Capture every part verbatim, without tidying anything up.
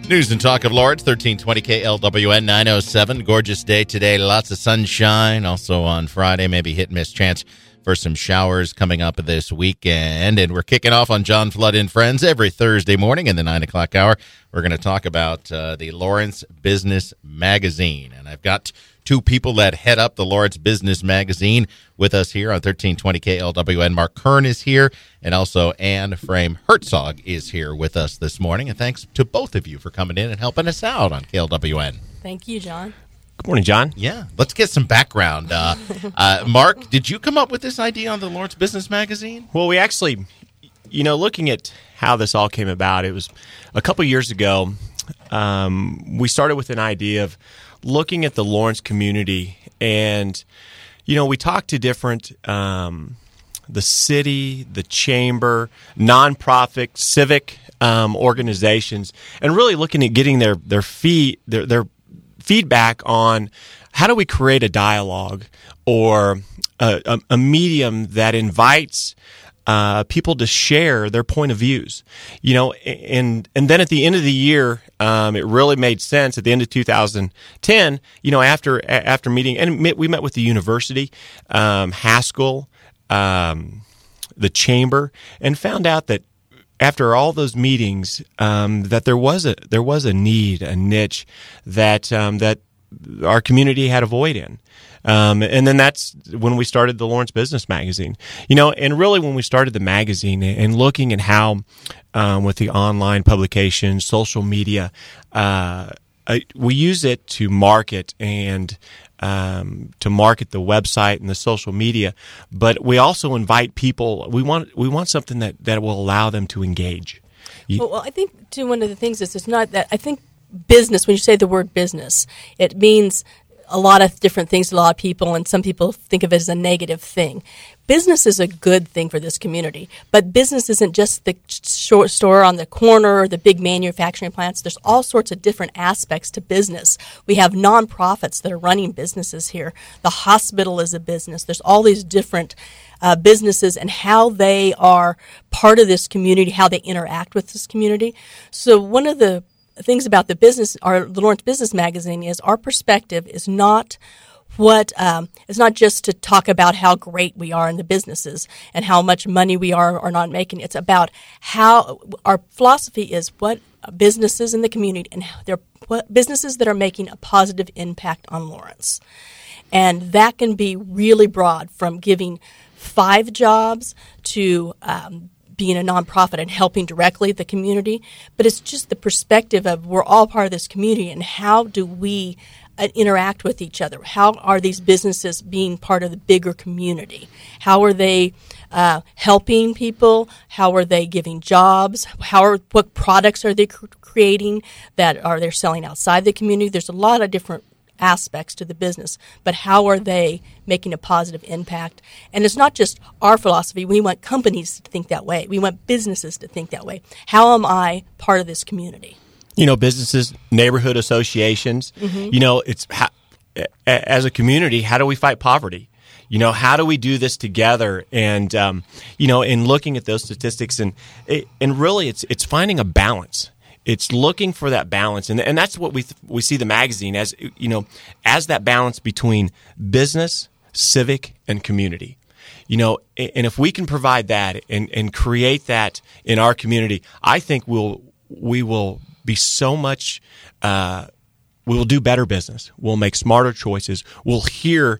News and talk of Lawrence, thirteen twenty K L W N nine oh seven. Gorgeous day today. Lots of sunshine. Also on Friday, maybe hit and miss chance for some showers coming up this weekend. And we're kicking off on John Flood and Friends every Thursday morning in the nine o'clock hour. We're going to talk about uh, the Lawrence Business Magazine. And I've got two people that head up the Lawrence Business Magazine with us here on thirteen twenty K L W N. Mark Kern is here, and also Ann Frame Herzog is here with us this morning. And thanks to both of you for coming in and helping us out on K L W N. Thank you, John. Good morning, John. Yeah, let's get some background. Uh, uh, Mark, did you come up with this idea on the Lawrence Business Magazine? Well, we actually, you know, looking at how this all came about, it was a couple years ago. Um, we started with an idea of looking at the Lawrence community, and you know, we talked to different um, the city, the chamber, nonprofit, civic um, organizations, and really looking at getting their their fee their their feedback on how do we create a dialogue or a, a, a medium that invites Uh, people to share their point of views, you know, and and then at the end of the year, um, it really made sense. At the end of two thousand ten, you know, after after meeting, and we met with the university, um, Haskell, um, the chamber, and found out that after all those meetings, um, that there was a there was a need, a niche that um, that our community had a void in. Um, and then that's when we started the Lawrence Business Magazine, you know, and really when we started the magazine and looking at how, um, with the online publication, social media, uh, I, we use it to market and, um, to market the website and the social media, but we also invite people. We want, we want something that, that will allow them to engage. You, well, well, I think too, one of the things is it's not that, I think business, when you say the word business, it means a lot of different things to a lot of people, and some people think of it as a negative thing. Business is a good thing for this community, but business isn't just the short store on the corner or the big manufacturing plants. There's all sorts of different aspects to business. We have nonprofits that are running businesses here. The hospital is a business. There's all these different uh, businesses and how they are part of this community, how they interact with this community. So one of the things about the business, our the Lawrence Business Magazine, is our perspective is not what um, it's not just to talk about how great we are in the businesses and how much money we are or not making. It's about how our philosophy is what businesses in the community and how they're what businesses that are making a positive impact on Lawrence, and that can be really broad, from giving five jobs to um, being a nonprofit and helping directly the community. But it's just the perspective of we're all part of this community, and how do we uh, interact with each other? How are these businesses being part of the bigger community? How are they uh, helping people? How are they giving jobs? How are what products are they cr- creating that are they selling outside the community? There's a lot of different aspects to the business, but how are they making a positive impact? And it's not just our philosophy. We want companies to think that way. We want businesses to think that way. How am I part of this community? You know, businesses, neighborhood associations, mm-hmm. you know, it's how, as a community, how do we fight poverty? You know, how do we do this together? And, um, you know, in looking at those statistics, and and really it's it's finding a balance. It's looking for that balance, and and that's what we th- we see the magazine as, you know, as that balance between business, civic, and community. You know, and if we can provide that and, and create that in our community, I think we'll we will be so much. Uh, we will do better business. We'll make smarter choices. We'll hear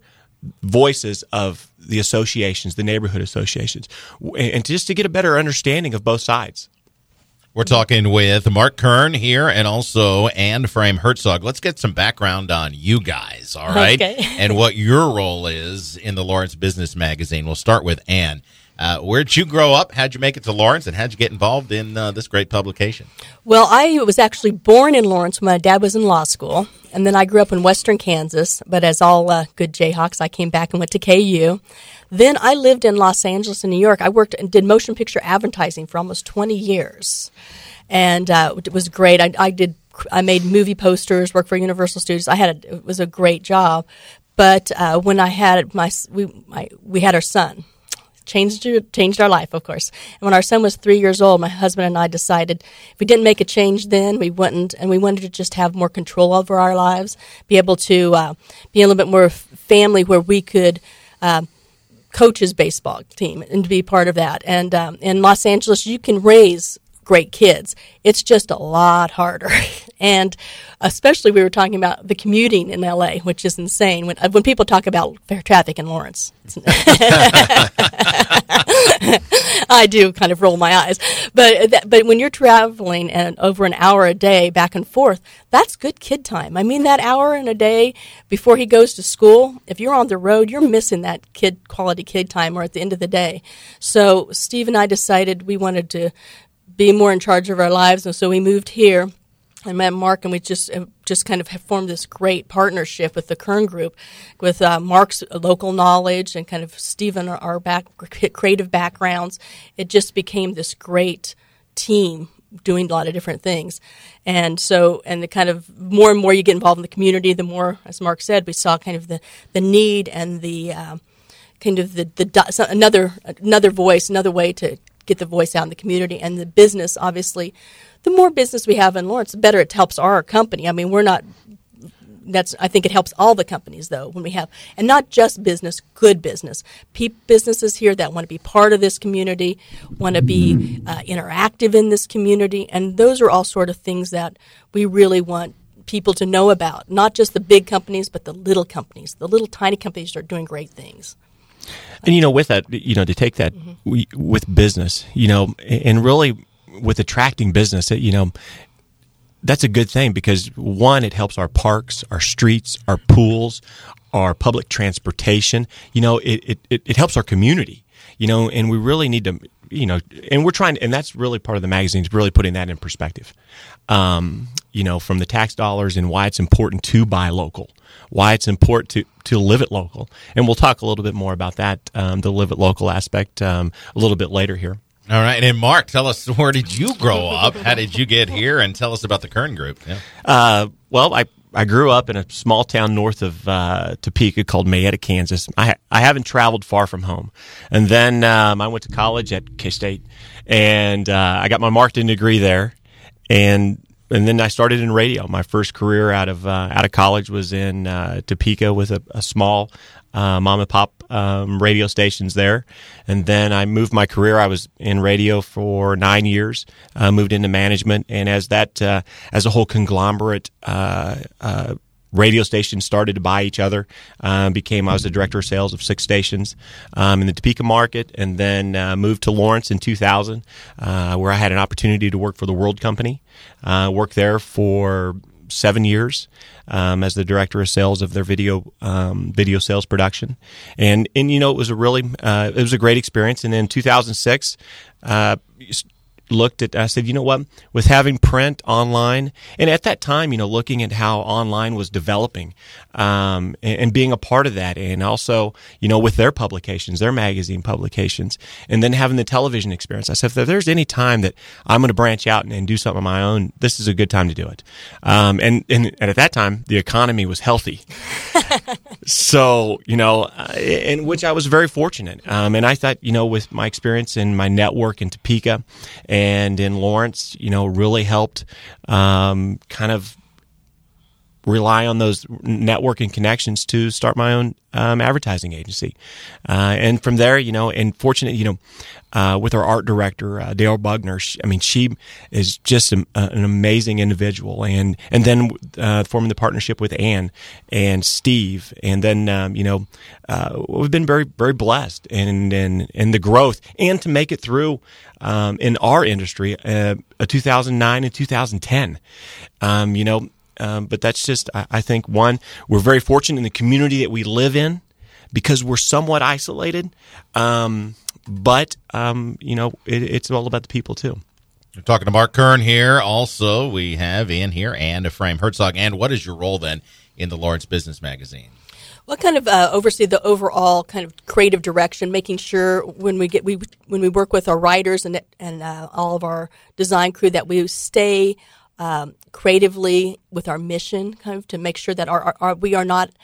voices of the associations, the neighborhood associations, and just to get a better understanding of both sides. We're talking with Mark Kern here and also Ann Frame Herzog. Let's get some background on you guys, all right? Okay. And what your role is in the Lawrence Business Magazine. We'll start with Ann. Uh, where'd you grow up? How'd you make it to Lawrence? And how'd you get involved in uh, this great publication? Well, I was actually born in Lawrence when my dad was in law school. And then I grew up in western Kansas. But as all uh, good Jayhawks, I came back and went to K U. Then I lived in Los Angeles and New York. I worked and did motion picture advertising for almost twenty years. And uh, it was great. I, I did. I made movie posters, worked for Universal Studios. I had a, it was a great job. But uh, when I had my we, my we had our son, changed changed our life, of course. And when our son was three years old, my husband and I decided if we didn't make a change then, we wouldn't, and we wanted to just have more control over our lives, be able to uh, be a little bit more family where we could uh, coach his baseball team and to be part of that. And um, in Los Angeles, you can raise great kids. It's just a lot harder. And especially we were talking about the commuting in L A, which is insane. When when people talk about fair traffic in Lawrence, I do kind of roll my eyes. But that, but when you're traveling and over an hour a day back and forth, that's good kid time. I mean, that hour in a day before he goes to school, if you're on the road, you're missing that kid quality kid time or at the end of the day. So Steve and I decided we wanted to be more in charge of our lives, and so we moved here. I met Mark, and we just uh, just kind of have formed this great partnership with the Kern Group, with uh, Mark's local knowledge and kind of Steve and our, our back, creative backgrounds. It just became this great team doing a lot of different things. And so, and the kind of more and more you get involved in the community, the more, as Mark said, we saw kind of the, the need and the uh, kind of the, the another another voice, another way to get the voice out in the community. And the business, obviously, the more business we have in Lawrence, the better it helps our company. I mean, we're not, that's, I think it helps all the companies, though, when we have, and not just business, good business. Pe- businesses here that want to be part of this community, want to be uh, interactive in this community, and those are all sort of things that we really want people to know about, not just the big companies, but the little companies. The little tiny companies are doing great things. And, you know, with that, you know, to take that mm-hmm. we, with business, you know, and really with attracting business, you know, that's a good thing because, one, it helps our parks, our streets, our pools, our public transportation. You know, it, it, it helps our community, you know, and we really need to, you know, and we're trying, and that's really part of the magazine is really putting that in perspective, um, you know, from the tax dollars and why it's important to buy local, why it's important to, to live it local. And we'll talk a little bit more about that, um, the live it local aspect, um, a little bit later here. All right. And Mark, tell us, where did you grow up? How did you get here? And tell us about the Kern Group. Yeah. Uh, well, I, I grew up in a small town north of uh, Topeka called Mayetta, Kansas. I I haven't traveled far from home. And then um, I went to college at K-State, and uh, I got my marketing degree there. And and then I started in radio. My first career out of uh, out of college was in uh, Topeka with a, a small uh, mom and pop um, radio stations there. And then I moved my career. I was in radio for nine years. Uh, moved into management, and as that uh, as a whole conglomerate uh, uh, radio stations started to buy each other, um, became I was the director of sales of six stations um, in the Topeka market, and then uh, moved to Lawrence in two thousand, uh, where I had an opportunity to work for the World Company. Uh, worked there for seven years um, as the director of sales of their video um, video sales production, and and you know it was a really uh, it was a great experience. And then in two thousand six. Uh, looked at, I said, you know what, with having print online, and at that time, you know, looking at how online was developing, um, and, and being a part of that, and also, you know, with their publications, their magazine publications, and then having the television experience, I said, if there's any time that I'm going to branch out and, and do something on my own, this is a good time to do it. Um, and, and, and at that time, the economy was healthy. So, you know, in which I was very fortunate. Um, and I thought, you know, with my experience and my network in Topeka and in Lawrence, you know, really helped um, kind of rely on those networking connections to start my own um, advertising agency. Uh, and from there, you know, and fortunate, you know, uh, with our art director, uh, Dale Bugner, she, I mean, she is just a, an amazing individual. And, and then uh, forming the partnership with Ann and Steve. And then, um, you know, uh, we've been very, very blessed in, in, in the growth and to make it through um, in our industry, uh, two thousand nine and two thousand ten. Um, you know, Um, but that's just, I, I think, one, we're very fortunate in the community that we live in because we're somewhat isolated. Um, but, um, you know, it, it's all about the people, too. We're talking to Mark Kern here. Also, we have Ian here and Ephraim Herzog. And what is your role, then, in the Lawrence Business Magazine? Well, kind of uh, oversee the overall kind of creative direction, making sure when we get we when we work with our writers and and uh, all of our design crew that we stay Um, creatively with our mission, kind of to make sure that our, our, our we are not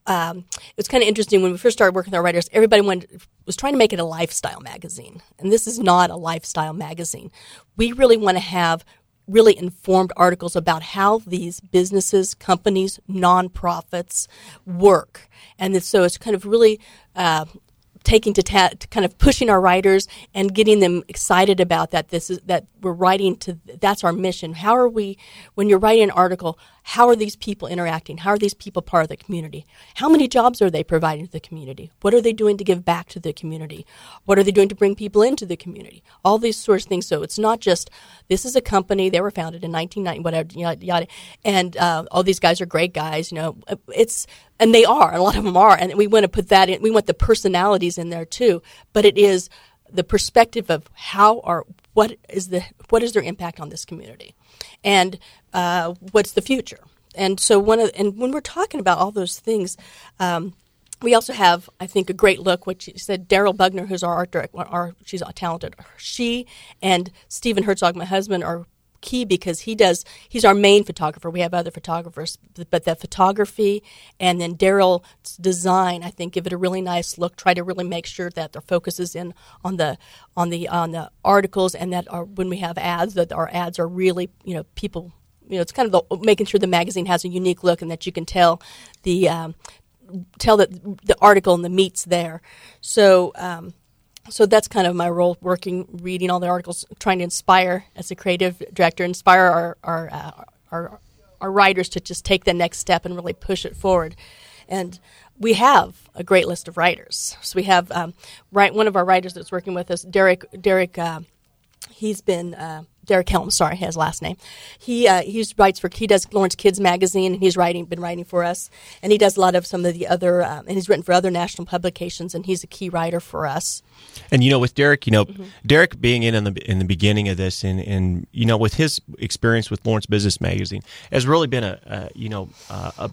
um, it was kind of interesting when we first started working with our writers. Everybody wanted, was trying to make it a lifestyle magazine, and this is not a lifestyle magazine. We really want to have really informed articles about how these businesses, companies, nonprofits work, and so it's kind of really uh, taking to, ta- to kind of pushing our writers and getting them excited about that. This is that we're writing to. That's our mission. How are we? When you're writing an article, how are these people interacting? How are these people part of the community? How many jobs are they providing to the community? What are they doing to give back to the community? What are they doing to bring people into the community? All these sorts of things. So it's not just this is a company. They were founded in nineteen ninety, whatever, yada, yada, and uh, all these guys are great guys. You know, it's and they are. A lot of them are, and we want to put that in. We want the personalities in there too. But it is the perspective of how are what is the what is their impact on this community, and uh, what's the future. And so one of and when we're talking about all those things, um, we also have, I think, a great look. What she said, Daryl Bugner, who's our art director, our she's talented. She and Stephen Herzog, my husband, are key because he does. He's our main photographer. We have other photographers, but the photography and then Daryl's design, I think, give it a really nice look. Try to really make sure that their focus is in on the on the on the articles, and that our, when we have ads, that our ads are really, you know, people. You know, it's kind of the, making sure the magazine has a unique look and that you can tell the um, tell that the article and the meat's there. So. Um, So that's kind of my role, working, reading all the articles, trying to inspire, as a creative director, inspire our our, uh, our our writers to just take the next step and really push it forward. And we have a great list of writers. So we have um, right one of our writers that's working with us, Derek. Derek, uh, he's been uh, Derek Helm. Sorry, his last name. He uh, he writes for he does Lawrence Kids Magazine, and he's writing been writing for us, and he does a lot of some of the other um, and he's written for other national publications, and he's a key writer for us. And you know, with Derek, you know, mm-hmm. Derek being in in the in the beginning of this, and, and you know, with his experience with Lawrence Business Magazine, has really been a, a you know a,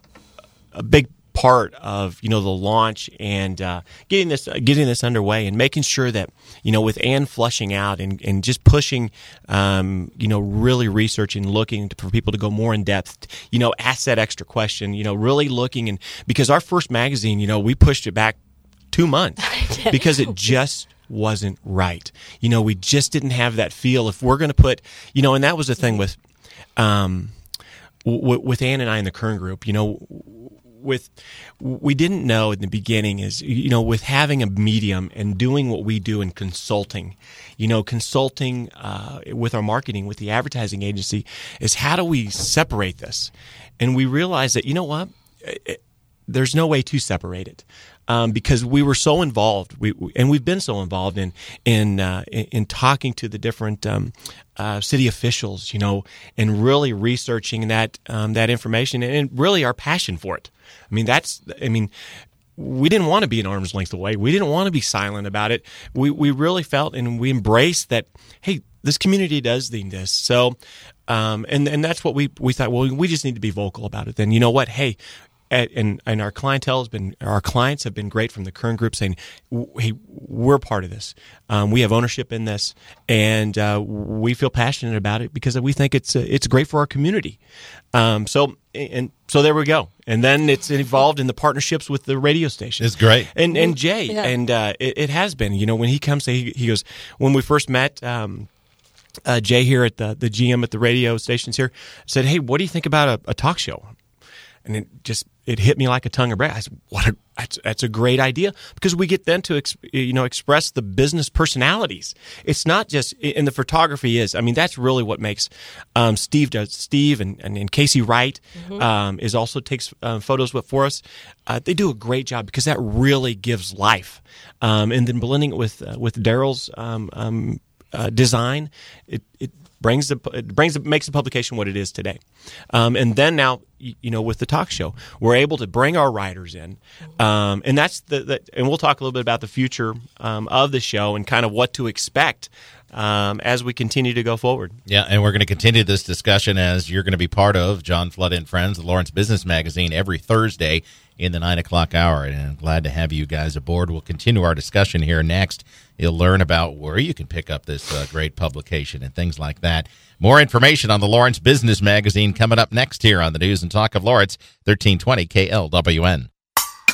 a big part of you know the launch and uh, getting this uh, getting this underway and making sure that you know with Ann flushing out and, and just pushing um, you know really researching, looking to, for people to go more in depth, you know, ask that extra question, you know, really looking, and because our first magazine, you know, we pushed it back two months because it just wasn't right. You know, we just didn't have that feel. If we're going to put, you know, and that was the thing with um, w- with Ann and I in the Kern Group, you know. With we didn't know in the beginning is you know with having a medium and doing what we do in consulting, you know consulting uh, with our marketing with the advertising agency is how do we separate this, and we realized that you know what it, there's no way to separate it. Um, because we were so involved, we, and we've been so involved in in uh, in, in talking to the different um, uh, city officials, you know, and really researching that um, that information, and really our passion for it. I mean, that's, I mean, we didn't want to be an arm's length away. We didn't want to be silent about it. We we really felt and we embraced that. Hey, this community does need this. So, um, and and that's what we we thought. Well, we just need to be vocal about it. Then you know what? Hey. And and our clientele has been, our clients have been great from the Kern Group saying, hey, we're part of this. Um, we have ownership in this, and uh, we feel passionate about it because we think it's uh, it's great for our community. Um, so and so there we go. And then it's evolved in the partnerships with the radio station. It's great. And and Jay, yeah. and uh, it, it has been. You know, when he comes, he, he goes, when we first met. Um, uh, Jay here at the the G M at the radio stations here said, hey, what do you think about a, a talk show? And it just it hit me like a tongue of bread. I said, "What? A, that's, that's a great idea because we get then to ex, you know express the business personalities. It's not just and the photography is. I mean, that's really what makes um, Steve does. Steve and, and, and Casey Wright mm-hmm. um, is also takes uh, photos for us. Uh, they do a great job because that really gives life. Um, and then blending it with uh, with Daryl's um, um, uh, design, it. it brings the it brings the, makes the publication what it is today, um, and then now you know with the talk show we're able to bring our writers in, um, and that's the, the and we'll talk a little bit about the future um, of the show and kind of what to expect um, as we continue to go forward. Yeah, and we're going to continue this discussion as you're going to be part of John Flood and Friends, the Lawrence Business Magazine, every Thursday in the nine o'clock hour, and I'm glad to have you guys aboard. We'll continue our discussion here next. You'll learn about where you can pick up this uh, great publication and things like that. More information on the Lawrence Business Magazine coming up next here on the News and Talk of Lawrence, thirteen twenty K L W N.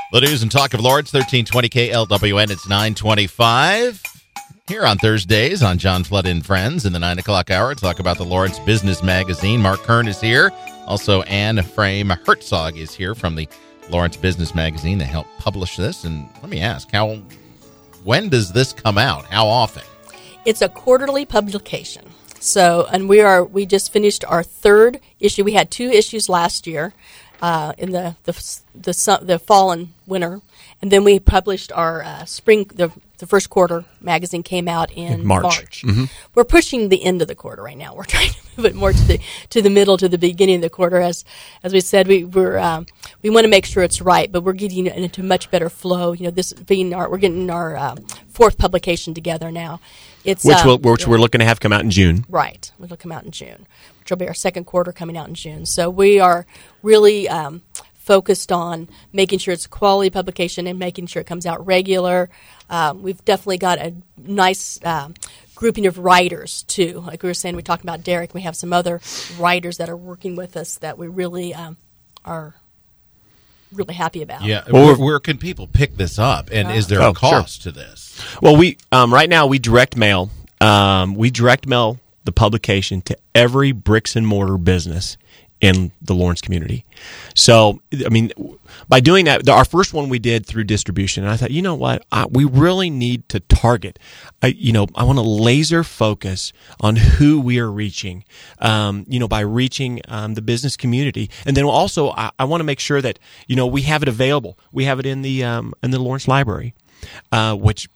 The news and talk of Lawrence, thirteen twenty K L W N. It's nine twenty-five. Here on Thursdays on John Flood and Friends in the nine o'clock hour. Talk about the Lawrence Business Magazine. Mark Kern is here. Also, Anne Frame Herzog is here from the Lawrence Business Magazine. They help publish this. And let me ask, how, when does this come out? How often? It's a quarterly publication. So, and we are we just finished our third issue. We had two issues last year. Uh, in the the the, su- the fall and winter, and then we published our uh, spring. The, the first quarter magazine came out in, in March. March. Mm-hmm. We're pushing the end of the quarter right now. We're trying to move it more to the to the middle, to the beginning of the quarter. As as we said, we we're um, we want to make sure it's right, but we're getting into much better flow. You know, this being our we're getting our um, fourth publication together now. It's which um, will, which yeah. we're looking to have come out in June. Right, it'll come out in June, which will be our second quarter coming out in June. So we are really um, focused on making sure it's a quality publication and making sure it comes out regular. Um, we've definitely got a nice um, grouping of writers too. Like we were saying, we talked about Derek. We have some other writers that are working with us that we really um, are really happy about. Yeah. Well, where, where can people pick this up? And is there Oh, a cost to this? Well, we um, right now we direct mail. Um, we direct mail the publication to every bricks and mortar business in the Lawrence community. So, I mean, by doing that, the, our first one we did through distribution, and I thought, you know what, I, we really need to target. I, you know, I want to laser focus on who we are reaching. Um, you know, by reaching um, the business community, and then also I, I want to make sure that you know we have it available. We have it in the um, in the Lawrence Library, uh, which.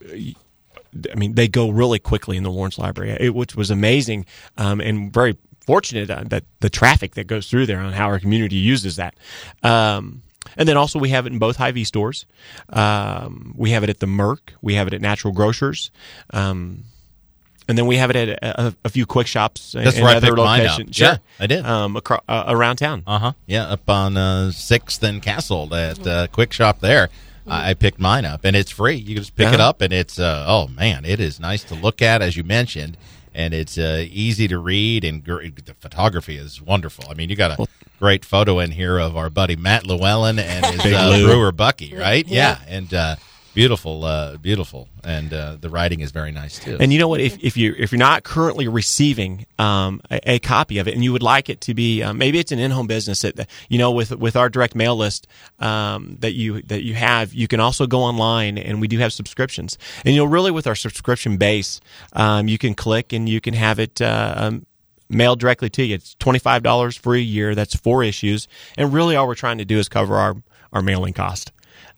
I mean, they go really quickly in the Lawrence Library, it, which was amazing um, and very fortunate uh, that the traffic that goes through there on how our community uses that. Um, and then also we have it in both Hy-Vee stores. Um, we have it at the Merck. We have it at Natural Grocers. Um, and then we have it at a, a, a few quick shops That's in where I other picked mine up. locations. Sure. Yeah, I did. Um, acro- uh, around town. Uh-huh. Yeah, up on uh, sixth and Castle at uh, Quick Shop there. I picked mine up, and it's free. You can just pick Uh-huh. it up, and it's, uh, oh, man, it is nice to look at, as you mentioned, and it's uh, easy to read, and gr- the photography is wonderful. I mean, you got a great photo in here of our buddy Matt Llewellyn and his Big uh, Lou. brewer Bucky, right? Yeah. Yeah, and uh, beautiful, uh, beautiful, and uh, the writing is very nice, too. And you know what? If if you if you're not currently receiving um, a, a copy of it, and you would like it to be, um, maybe it's an in-home business that you know with with our direct mail list um, that you that you have, you can also go online, and we do have subscriptions. And you know, really with our subscription base, um, you can click and you can have it. Uh, um, mailed directly to you. It's twenty-five dollars for a year. That's four issues, and really all we're trying to do is cover our our mailing cost.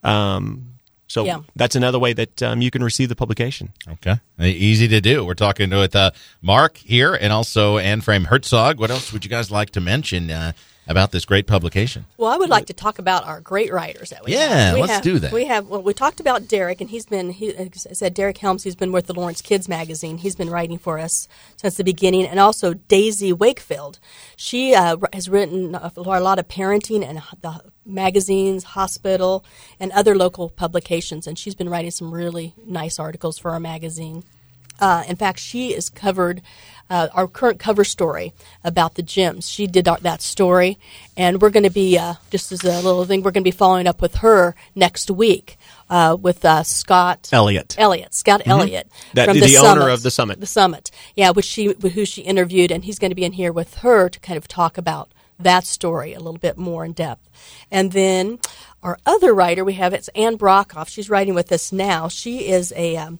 Um, So Yeah. that's another way that um, you can receive the publication. Okay. Easy to do. We're talking with uh, Mark here and also Anne Frame Herzog. What else would you guys like to mention uh, about this great publication? Well, I would like to talk about our great writers that we Yeah, have. We let's have, do that. We have. Well, we talked about Derek, and he's been. He as I said Derek Helms. He's been with the Lawrence Kids magazine. He's been writing for us since the beginning, and also Daisy Wakefield. She uh, has written a lot of parenting and the magazines, hospital, and other local publications, and she's been writing some really nice articles for our magazine. Uh, in fact, she is covered uh, our current cover story about the gyms. She did our, that story, and we're going to be, uh, just as a little thing, we're going to be following up with her next week uh, with uh, Scott Elliott. Elliott, Scott mm-hmm. Elliott. That, from the, the, owner Summit, of the Summit. The Summit, yeah, which she, who she interviewed, and he's going to be in here with her to kind of talk about that story a little bit more in depth. And then our other writer we have, it's Ann Brockoff. She's writing with us now. She is a... Um,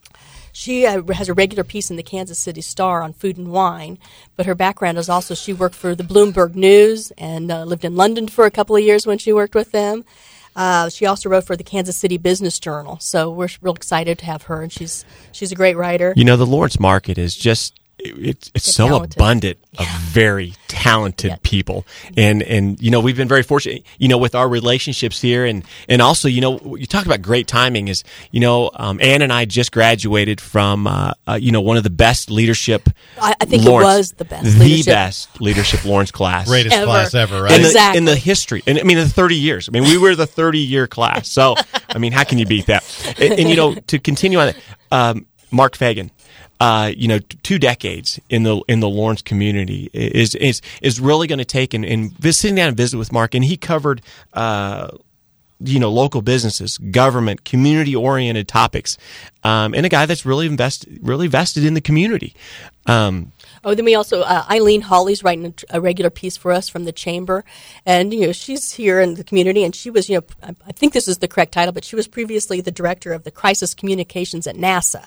She uh, has a regular piece in the Kansas City Star on food and wine, but her background is also she worked for the Bloomberg News and uh, lived in London for a couple of years when she worked with them. Uh, she also wrote for the Kansas City Business Journal, so we're real excited to have her, and she's she's a great writer. You know, the Lawrence market is just it's it's so talented. abundant Yeah. of very talented Yeah. people, and and you know we've been very fortunate, you know, with our relationships here, and and also you know you talk about great timing is you know um, Ann and I just graduated from uh, uh, you know one of the best leadership. I, I think Lawrence, it was the best, the leadership. best leadership Lawrence class. Greatest Ever. class ever, in right? the, Exactly. in the history, and I mean, in the thirty years. I mean, we were the thirty-year class. So, I mean, how can you beat that? And, and you know, to continue on that, um, Mark Fagan, uh, you know, t- two decades in the in the Lawrence community is is is really going to take and, and vis- sitting down and visit with Mark, and he covered. Uh, you know, local businesses, government, community-oriented topics, um, and a guy that's really invest, really vested in the community. Um, Oh, then we also, uh, Eileen Hawley's writing a regular piece for us from the chamber. And, you know, she's here in the community, and she was, you know, I, I think this is the correct title, but she was previously the director of the crisis communications at NASA.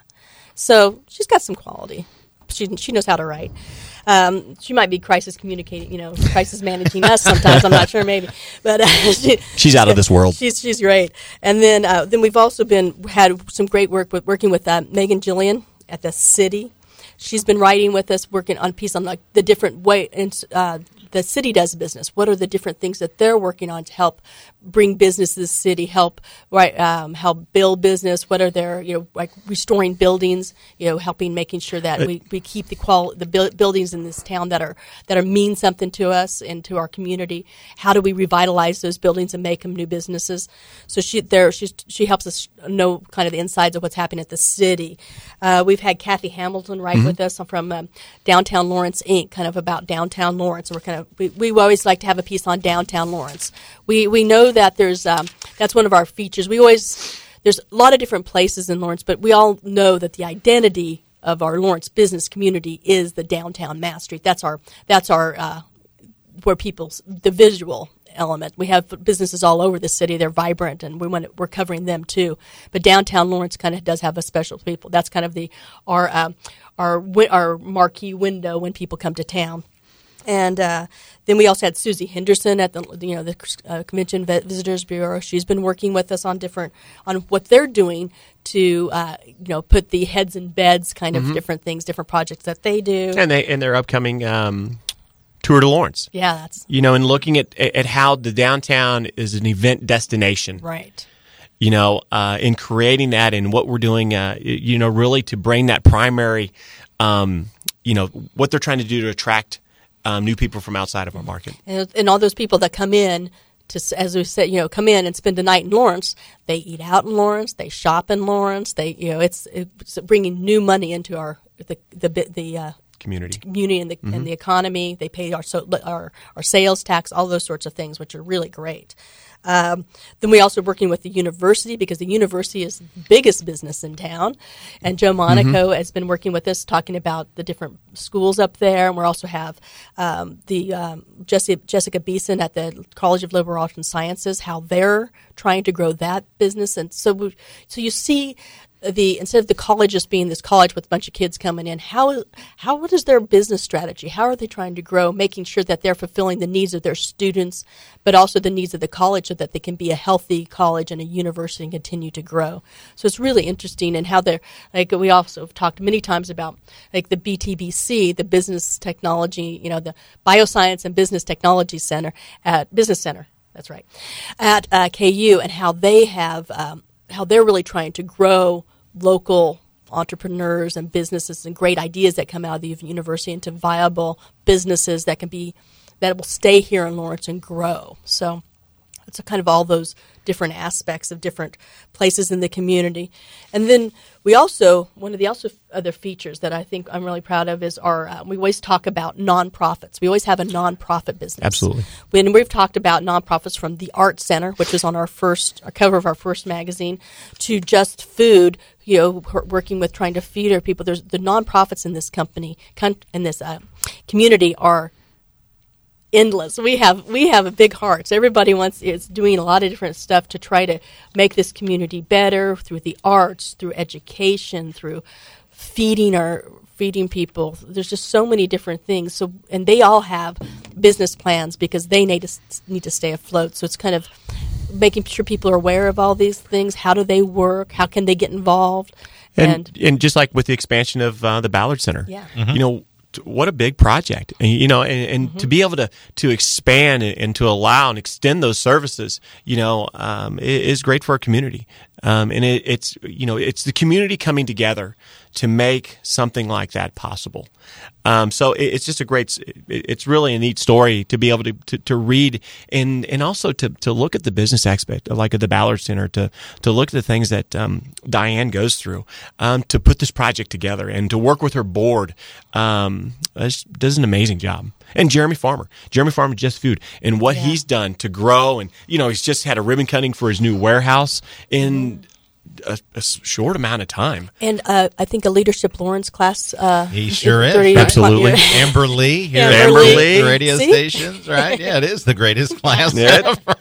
So she's got some quality. She she knows how to write. Um, she might be crisis communicating, you know, crisis managing us sometimes. I'm not sure, maybe, but uh, she, she's out of this world. She's she's great. And then uh, then we've also been had some great work with working with uh, Megan Gillian at the city. She's been writing with us, working on a piece on like the different way uh, the city does business. What are the different things that they're working on to help bring business to the city, help right, um, help build business? What are their, you know, like restoring buildings, you know, helping making sure that we, we keep the qual the bu- buildings in this town that are that are mean something to us and to our community. How do we revitalize those buildings and make them new businesses? So she there she's she helps us know kind of the insides of what's happening at the city. Uh, we've had Kathy Hamilton write mm-hmm. with us from um, Downtown Lawrence Incorporated, kind of about downtown Lawrence. And we're kind of we, we always like to have a piece on downtown Lawrence. We we know that there's um, that's one of our features. We always there's a lot of different places in Lawrence, but we all know that the identity of our Lawrence business community is the downtown Mass Street. That's our that's our uh, where people's the visual element. We have businesses all over the city. They're vibrant, and we want to, we're covering them too. But downtown Lawrence kind of does have a special people. That's kind of the our um, our our marquee window when people come to town. And uh, then we also had Susie Henderson at the you know the uh, Convention Visitors Bureau. She's been working with us on different on what they're doing to uh, you know put the heads in beds kind of mm-hmm. different things, different projects that they do. And they and their upcoming um, Tour de Lawrence. Yeah, that's you know, and looking at at how the downtown is an event destination. Right. You know, uh, in creating that and what we're doing, uh, you know, really to bring that primary, um, you know, what they're trying to do to attract um, new people from outside of our market. And, and all those people that come in to, as we said, you know, come in and spend a night in Lawrence, they eat out in Lawrence, they shop in Lawrence, they, you know, it's, it's bringing new money into our, the, the, the, uh, community, community, and the mm-hmm. and the economy. They pay our so our our sales tax, all those sorts of things, which are really great. Um, then we also working with the university because the university is the biggest business in town, and Joe Monaco mm-hmm. has been working with us, talking about the different schools up there. And we also have um, the um, Jessica, Jessica Beeson at the College of Liberal Arts and Sciences, how they're trying to grow that business. And so, we, so you see. The instead of the college just being this college with a bunch of kids coming in, how how what is their business strategy? How are they trying to grow, making sure that they're fulfilling the needs of their students, but also the needs of the college, so that they can be a healthy college and a university and continue to grow. So it's really interesting, and how they're like we also have talked many times about like the B T B C, the Business Technology, you know, the Bioscience and Business Technology Center at Business Center. That's right, at uh, K U, and how they have um, how they're really trying to grow local entrepreneurs and businesses and great ideas that come out of the university into viable businesses that can be that will stay here in Lawrence and grow. So it's a kind of all those different aspects of different places in the community. And then we also, one of the also other features that I think I'm really proud of is our, uh, we always talk about nonprofits. We always have a nonprofit business. Absolutely. When we've talked about nonprofits from the Art Center, which is on our first, our cover of our first magazine, to Just Food, you know, working with trying to feed our people. There's the nonprofits in this company, in this uh, community are endless. We have we have big hearts. Everybody wants is doing a lot of different stuff to try to make this community better through the arts, through education, through feeding our feeding people. There's just so many different things. So and they all have business plans because they need to need to stay afloat. So it's kind of making sure people are aware of all these things. How do they work? How can they get involved? And and, and just like with the expansion of uh, the Ballard Center, yeah. Mm-hmm. you know. What a big project, and, you know, and, and mm-hmm. to be able to, to expand and to allow and extend those services, you know, um, is great for our community. Um, and it, it's, you know, it's the community coming together to make something like that possible. Um, so it, it's just a great, it, it's really a neat story to be able to, to, to read and, and also to, to look at the business aspect, like at the Ballard Center, to, to look at the things that um, Diane goes through um, to put this project together and to work with her board. Um, does an amazing job. And Jeremy Farmer, Jeremy Farmer, Just Food, and what yeah. he's done to grow. And, you know, he's just had a ribbon cutting for his new warehouse in a, a short amount of time. And uh, I think a Leadership Lawrence class. Uh, he sure is. thirty, Absolutely. Amber Lee here Amber at Amber Lee. Lee. The radio See? stations, right? Yeah, it is the greatest class Yeah. ever.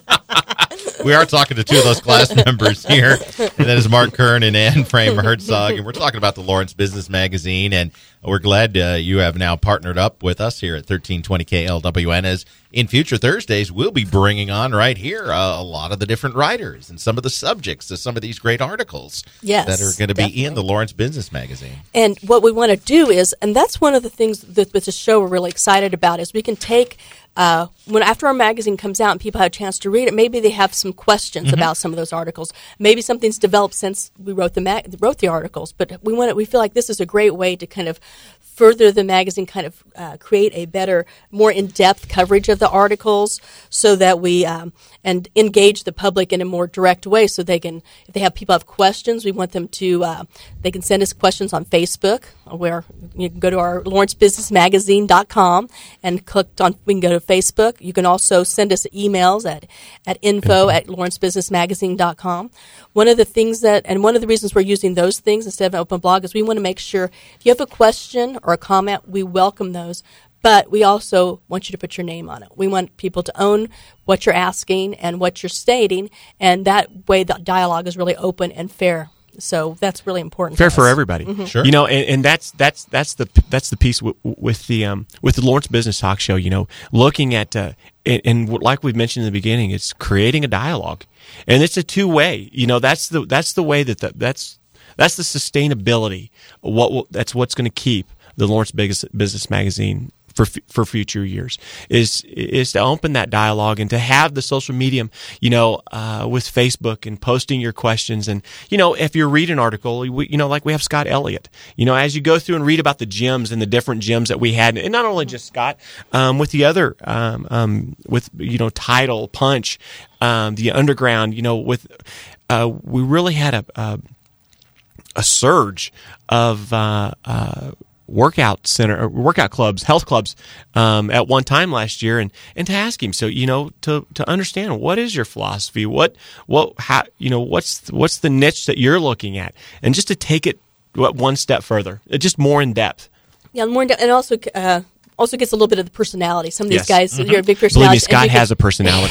We are talking to two of those class members here, and that is Mark Kern and Ann Frame Herzog, and we're talking about the Lawrence Business Magazine, and we're glad uh, you have now partnered up with us here at thirteen twenty K L W N, as in future Thursdays, we'll be bringing on right here uh, a lot of the different writers and some of the subjects of some of these great articles Yes, that are going to be definitely. in the Lawrence Business Magazine. And what we want to do is, and that's one of the things that with the show we're really excited about, is we can take Uh, when after our magazine comes out and people have a chance to read it, maybe they have some questions mm-hmm. about some of those articles. Maybe something's developed since we wrote the mag- wrote the articles. But we want it, we feel like this is a great way to kind of further the magazine, kind of uh, create a better, more in-depth coverage of the articles, so that we um, and engage the public in a more direct way. So they can, if they have people have questions, we want them to uh, they can send us questions on Facebook, where you can go to our Lawrence Business Magazine dot com and click on. We can go to Facebook. You can also send us emails at, at info at Lawrence Business Magazine dot com. One of the things that, and one of the reasons we're using those things instead of an open blog, is we want to make sure if you have a question or a comment, we welcome those. But we also want you to put your name on it. We want people to own what you're asking and what you're stating, and that way the dialogue is really open and fair. So that's really important. Fair to for us. everybody, Mm-hmm. Sure. You know, and, and that's that's that's the that's the piece with, with the um, with the Lawrence Business Talk Show. You know, looking at uh, and, and like we've mentioned in the beginning, it's creating a dialogue, and it's a two way. You know, that's the that's the way that the, that's that's the sustainability. What will, that's what's going to keep the Lawrence Business Magazine for for future years is is to open that dialogue and to have the social medium, you know, uh, with Facebook and posting your questions. And, you know, if you read an article, we, you know, like we have Scott Elliott, you know, as you go through and read about the gyms and the different gyms that we had, and not only just Scott, um, with the other, um, um, with, you know, Tidal, Punch, um, the Underground, you know, with, uh, we really had a, a, a surge of, uh, uh, workout center, workout clubs, health clubs, um, at one time last year, and, and to ask him, so, you know, to, to understand what is your philosophy, what, what, how, you know, what's, what's the niche that you're looking at, and just to take it one step further, just more in depth. Yeah, more in depth, and also, uh, also gets a little bit of the personality. Some of these Yes. guys, Mm-hmm. you're a big Believe personality. me, Scott has a personality.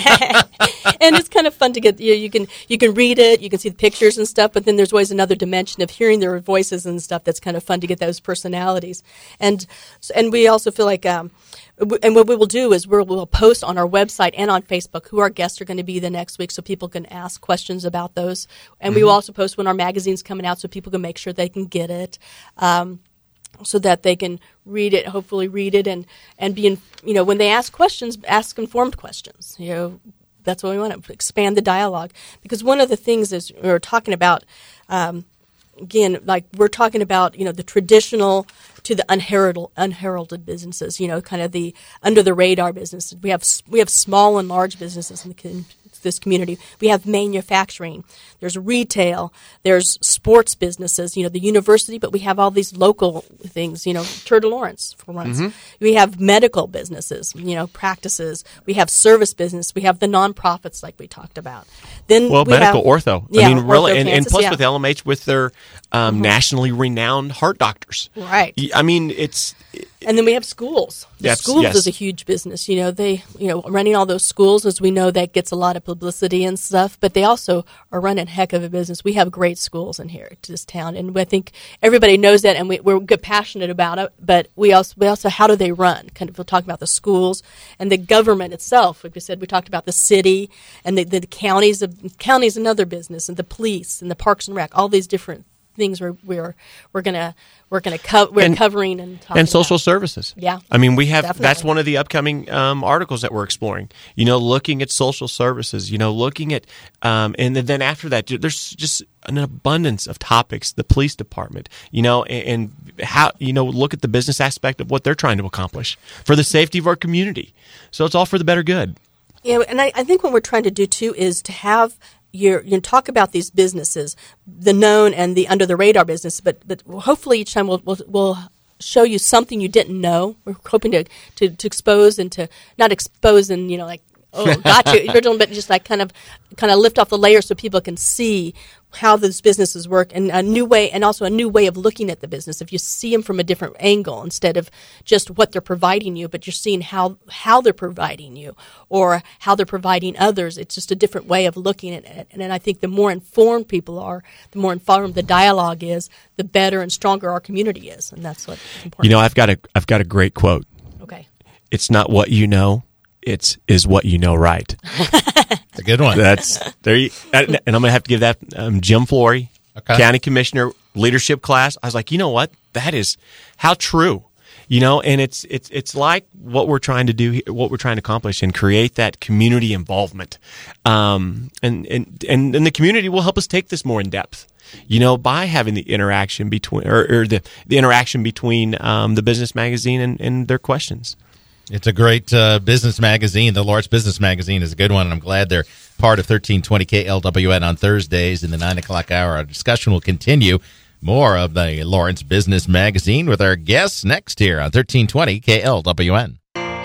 And it's kind of fun to get, you, know, you can you can read it, you can see the pictures and stuff, but then there's always another dimension of hearing their voices and stuff that's kind of fun to get those personalities. And and we also feel like, um, and what we will do is we'll, we'll post on our website and on Facebook who our guests are going to be the next week, so people can ask questions about those. And mm-hmm. we will also post when our magazine's coming out, so people can make sure they can get it. Um, so that they can read it, hopefully read it, and, and be, in, you know, when they ask questions, ask informed questions. You know, that's what we want to expand the dialogue. Because one of the things is we're talking about, um, again, like we're talking about, you know, the traditional to the unheralded, unheralded businesses, you know, kind of the under the radar businesses. We have we have small and large businesses in the com- this community. We have manufacturing. There's retail. There's sports businesses. You know, the university, but we have all these local things. You know, Turtle Lawrence for once. Mm-hmm. We have medical businesses. You know, practices. We have service business. We have the nonprofits, like we talked about. Then well, we medical have, ortho. Yeah, I mean, really, and, and Kansas, plus yeah. with L M H with their um, mm-hmm. nationally renowned heart doctors. Right. I mean, it's. And then we have schools. The Yes, schools yes. is a huge business. You know, they, you know, running all those schools, as we know, that gets a lot of publicity and stuff, but they also are running a heck of a business. We have great schools in here to this town, and I think everybody knows that, and we, we're good, passionate about it, but we also, we also, how do they run? Kind of, we'll talk about the schools and the government itself. Like we said, we talked about the city and the, the counties. Of, counties another business, and the police and the Parks and Rec, all these different things we're we're we're gonna we're gonna co- we're And- covering and talking and social about. services. Yeah. I mean, we have Definitely. that's one of the upcoming um, articles that we're exploring. You know, looking at social services. You know, looking at um, and then after that, there's just an abundance of topics. The police department. You know, and, and how you know look at the business aspect of what they're trying to accomplish for the safety of our community. So it's all for the better good. Yeah, and I, I think what we're trying to do too is to have your you know, talk about these businesses, the known and the under the radar business, but but hopefully each time we'll we'll, we'll show you something you didn't know. We're hoping to, to, to expose and to not expose and you know like oh got you original, but just like kind of kind of lift off the layers so people can see how those businesses work and a new way and also a new way of looking at the business. If you see them from a different angle instead of just what they're providing you, but you're seeing how how they're providing you or how they're providing others. It's just a different way of looking at it. And then I think the more informed people are, the more informed the dialogue is, the better and stronger our community is. And that's what's important. You know, I've got a I've got a great quote. Okay. It's not what you know. It's is what you know right. It's a good one. That's there. You, and I'm going to have to give that um, Jim Flory, Okay. County Commissioner leadership class. I was like, you know what? That is how true. You know, and it's it's it's like what we're trying to do, here, what we're trying to accomplish, and create that community involvement. Um, and and and and the community will help us take this more in depth. You know, by having the interaction between or, or the the interaction between um, the business magazine and, and their questions. It's a great uh, business magazine. The Lawrence Business Magazine is a good one, and I'm glad they're part of thirteen twenty K L W N on Thursdays in the nine o'clock hour. Our discussion will continue. More of the Lawrence Business Magazine with our guests next here on thirteen twenty K L W N.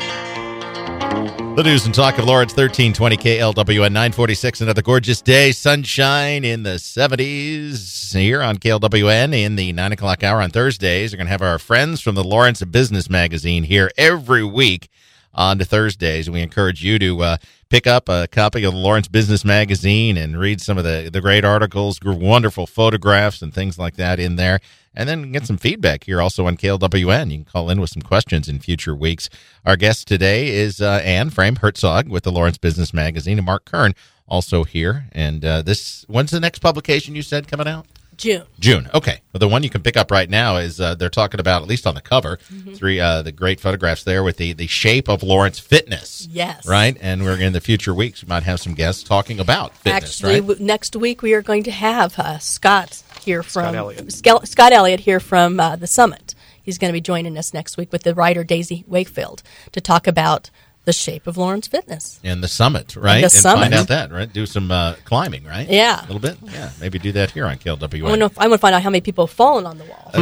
The news and talk of Lawrence, thirteen twenty K L W N, nine forty-six. Another gorgeous day. Sunshine in the seventies here on K L W N in the nine o'clock hour on Thursdays. We're going to have our friends from the Lawrence Business Magazine here every week on to Thursdays. We encourage you to uh, pick up a copy of the Lawrence Business Magazine and read some of the, the great articles, wonderful photographs and things like that in there. And then get some feedback here also on K L W N. You can call in with some questions in future weeks. Our guest today is uh, Anne Frame Herzog with the Lawrence Business Magazine, and Mark Kern also here. And uh, this, when's the next publication you said coming out? June. June. Okay. Well, the one you can pick up right now is uh, they're talking about, at least on the cover, Mm-hmm. three uh, the great photographs there with the, the shape of Lawrence Fitness. Yes. Right? And we're in the future weeks, we might have some guests talking about fitness, Actually, right? w- next week we are going to have uh, Scott here from Scott Elliott. Scal- Scott Elliott here from uh, the Summit. He's going to be joining us next week with the writer Daisy Wakefield to talk about the shape of Lawrence Fitness. And the summit, right? the and summit. find out that, right? Do some uh, climbing, right? Yeah. A little bit? Yeah. Maybe do that here on K L W I N. want to I want to find out how many people have fallen on the wall.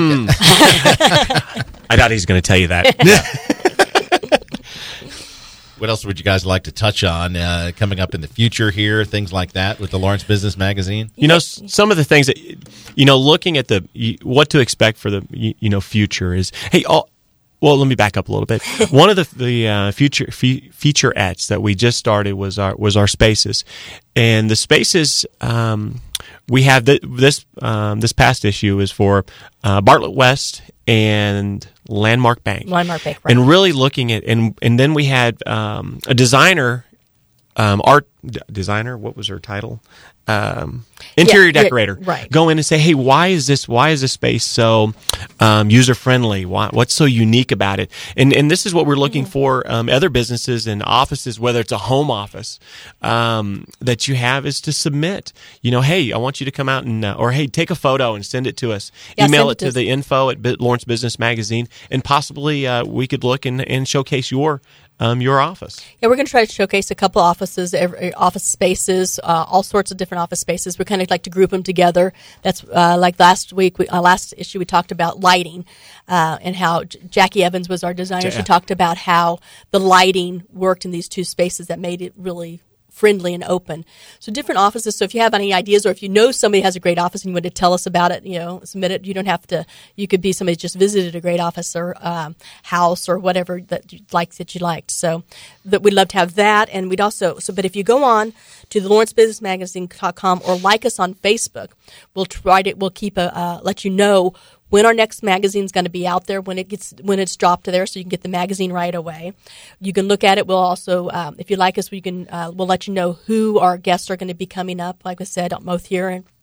I doubt he's going to tell you that. What else would you guys like to touch on uh, coming up in the future here, things like that with the Lawrence Business Magazine? You know, s- some of the things that, you know, looking at the, you- what to expect for the, you, you know, future is, hey, all, well, let me back up a little bit. One of the the uh, future fe- featurettes that we just started was our was our spaces, and the spaces um, we have th- this um, this past issue is for uh, Bartlett West and Landmark Bank. Landmark Bank, right. And really looking at and and then we had um, a designer, um, art d- designer. What was her title? Um, interior Yeah, yeah, decorator. right. Go in and say, hey, why is this? Why is this space so um, user friendly? Why, what's so unique about it? And and this is what we're looking Mm-hmm. for. Um, other businesses and offices, whether it's a home office um, that you have, is to submit. You know, hey, I want you to come out and uh, or hey, take a photo and send it to us. Yeah, Email send it it to to us. the info at Bit- Lawrence Business Magazine, and possibly uh, we could look and, and showcase your um, your office. Yeah, we're going to try to showcase a couple offices, every, office spaces, uh, all sorts of different office spaces. We kind of like to group them together. That's uh, like last week, we, uh, last issue, we talked about lighting uh, and how J- Jackie Evans was our designer. She Yeah. talked about how the lighting worked in these two spaces that made it really friendly and open. So different offices. So if you have any ideas, or if you know somebody has a great office and you want to tell us about it, you know, submit it. You don't have to. You could be somebody who just visited a great office or um, house or whatever that you like that you liked. So that we'd love to have that, and we'd also. So, but if you go on to the Lawrence Business Magazine dot com or like us on Facebook, we'll try to. We'll keep a uh, let you know when our next magazine is going to be out there, when it gets when it's dropped there, so you can get the magazine right away. You can look at it. We'll also, um, if you like us, we can uh, we'll let you know who our guests are going to be coming up. Like I said, both here and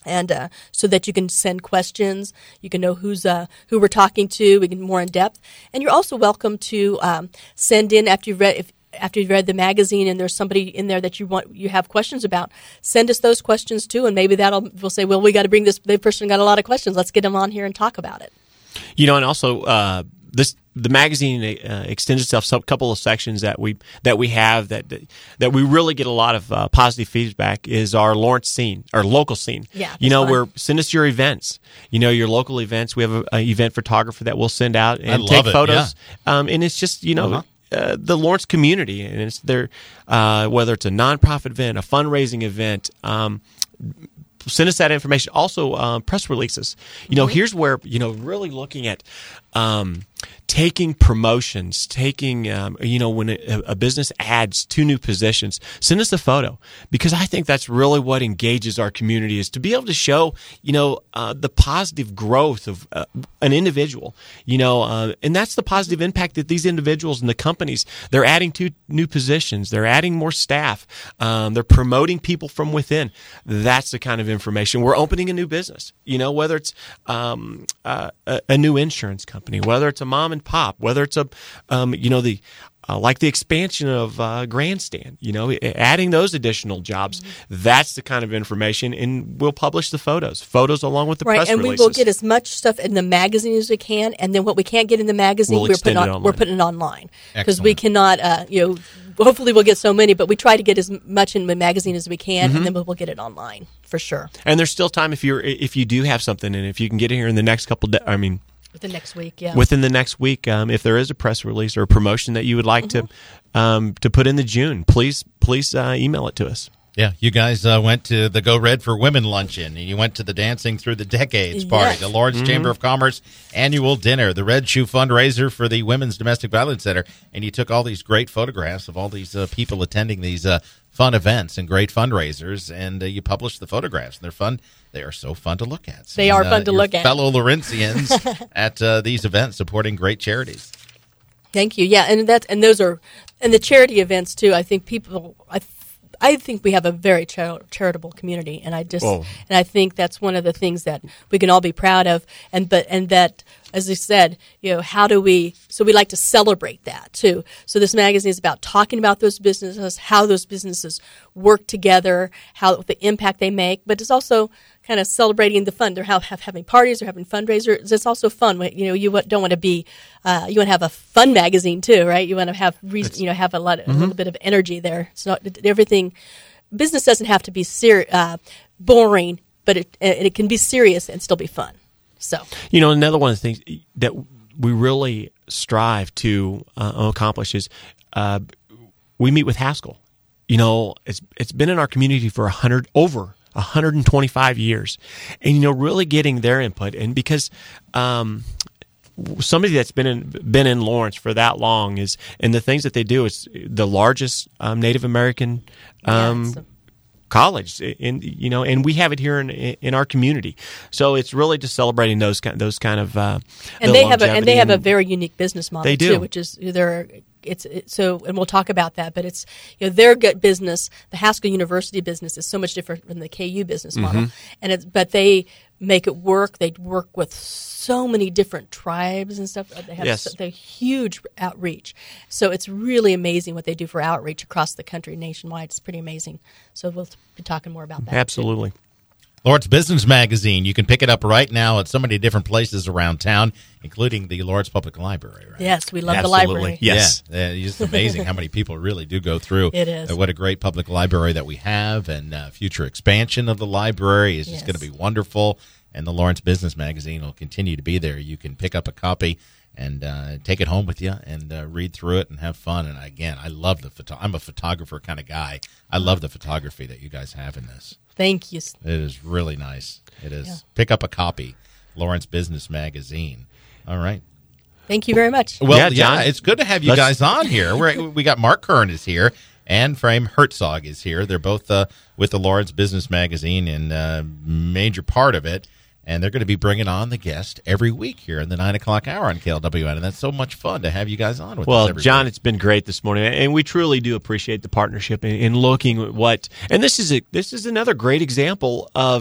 And uh, so that you can send questions, you can know who's uh, who we're talking to, we can more in depth, and you're also welcome to um, send in after you've read if, after you've read the magazine and there's somebody in there that you want you have questions about. Send us those questions too, and maybe that'll we'll say, well, we got to bring this. The person got a lot of questions. Let's get them on here and talk about it. You know, and also uh, this. The magazine uh, extends itself to a couple of sections that we that we have that that we really get a lot of uh, positive feedback is our Lawrence scene, our local scene. Yeah, you know, fun. we're send us your events. You know, your local events. We have an event photographer that we'll send out and I take love it, photos. Yeah. Um, and it's just you know. Uh-huh. Uh, the Lawrence community, and it's their uh, whether it's a nonprofit event, a fundraising event. Um, Send us that information. Also, uh, press releases. You know, mm-hmm. here's where, you know, really looking at um, taking promotions, taking, um, you know, when a, a business adds two new positions, send us a photo, because I think that's really what engages our community, is to be able to show, you know, uh, the positive growth of uh, an individual, you know, uh, and that's the positive impact that these individuals and the companies, they're adding two new positions, they're adding more staff, um, they're promoting people from within. That's the kind of information. We're opening a new business, you know, whether it's um, uh, a, a new insurance company, whether it's a mom and pop, whether it's a, um, you know, the uh, like the expansion of uh, Grandstand, you know, adding those additional jobs. Mm-hmm. That's the kind of information, and we'll publish the photos, photos along with the right, press and releases. we will get as much stuff in the magazine as we can, and then what we can't get in the magazine, we'll we're putting on, it we're putting it online, because Excellent. we cannot, uh, you know. Hopefully we'll get so many, but we try to get as much in the magazine as we can, mm-hmm. and then we'll, we'll get it online for sure. And there's still time if you're if you do have something, and if you can get it here in the next couple. De- I mean, within next week, yeah. Within the next week, um, if there is a press release or a promotion that you would like mm-hmm. to um, to put in the June, please please uh, email it to us. Yeah, you guys uh, went to the Go Red for Women luncheon, and you went to the Dancing Through the Decades party, yes. the Lawrence mm-hmm. Chamber of Commerce annual dinner, the Red Shoe fundraiser for the Women's Domestic Violence Center, and you took all these great photographs of all these uh, people attending these uh, fun events and great fundraisers, and uh, you published the photographs, and they're fun. They are so fun to look at. They and, are fun uh, to look at. Fellow Lawrenceans at uh, these events supporting great charities. Thank you. Yeah, and that's and those are and the charity events too. I think people. I I think we have a very char- charitable community, and I just Whoa. and I think that's one of the things that we can all be proud of. And but and that, as I said, you know, how do we? So we like to celebrate that too. So this magazine is about talking about those businesses, how those businesses work together, how the impact they make. But it's also kind of celebrating the fun. They're have, have, having parties, they're having fundraisers. It's also fun. You know, you don't want to be, uh, you want to have a fun magazine too, right? You want to have, reason, you know, have a lot, mm-hmm. a little bit of energy there. It's not everything. Business doesn't have to be ser- uh, boring, but it it can be serious and still be fun. So, you know, another one of the things that we really strive to uh, accomplish is uh, we meet with Haskell. You know, it's it's been in our community for a hundred over. one hundred twenty-five years, and you know, really getting their input, and because um, somebody that's been in been in Lawrence for that long is, and the things that they do is the largest um, Native American um, yeah, so. college, in you know, and we have it here in in our community, so it's really just celebrating those kind those kind of uh, and the they have a, and they have a and, very unique business model they do. too, which is they're. It's it, so, and we'll talk about that. But it's you know their good business, the Haskell University business is so much different than the K U business model, mm-hmm. and it's but they make it work. They work with so many different tribes and stuff. They have yes. so, they huge outreach. So it's really amazing what they do for outreach across the country, nationwide. It's pretty amazing. So we'll be talking more about that. Absolutely. Too. Lawrence Business Magazine. You can pick it up right now at so many different places around town, including the Lawrence Public Library. Right? Yes, we love Absolutely. the library. Yes. Yeah, it's just amazing how many people really do go through. It is. Uh, what a great public library that we have, and uh, future expansion of the library is just yes. going to be wonderful, and the Lawrence Business Magazine will continue to be there. You can pick up a copy and uh, take it home with you and uh, read through it and have fun. And again, I love the photo. I'm a photographer kind of guy. I love the photography that you guys have in this. Thank you. It is really nice. It is. Yeah. Pick up a copy, Lawrence Business Magazine. All right. Thank you very much. Well, Yeah, yeah, John. it's good to have you Let's- guys on here. We're, we got Mark Kern is here, and Frame Herzog is here. They're both uh, with the Lawrence Business Magazine and uh, major part of it. And they're going to be bringing on the guest every week here in the nine o'clock hour on K L W N. And that's so much fun to have you guys on with well, us every John, week. it's been great this morning, and we truly do appreciate the partnership in, in looking at what. And this is a this is another great example of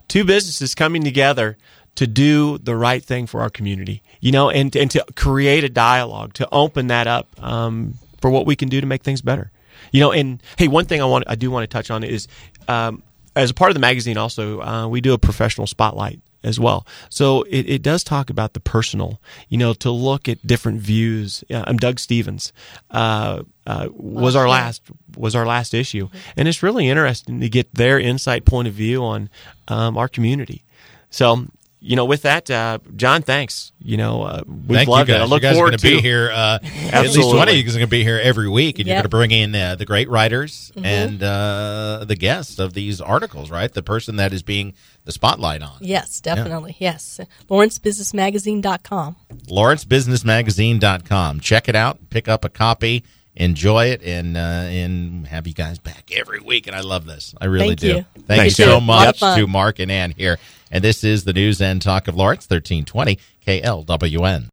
two businesses coming together to do the right thing for our community, you know, and and to create a dialogue, to open that up um, for what we can do to make things better, you know. And hey, one thing I want I do want to touch on is um, as a part of the magazine, also uh, we do a professional spotlight as well. So it, it does talk about the personal, you know, to look at different views. Uh, I'm Doug Stevens. Uh, uh, was our last was our last issue, and it's really interesting to get their insight, point of view on um, our community. So, you know, with that, uh, John, thanks. You know, uh, we've Thank loved you it. guys. I look you guys forward are going to to be here. Uh, at least Absolutely. one of you is going to be here every week, and you're Yep. going to bring in uh, the great writers Mm-hmm. and uh, the guests of these articles, right? The person that is being the spotlight on. Yes, definitely. Yes. Lawrence Business Magazine dot com. Lawrence Business Magazine dot com. Check it out. Pick up a copy. Enjoy it, and uh, and have you guys back every week. And I love this. I really Thank do. you. Thank Thanks, you so Jeff. A lot of much fun. to Mark and Ann here. And this is the News and Talk of Lawrence, thirteen twenty K L W N.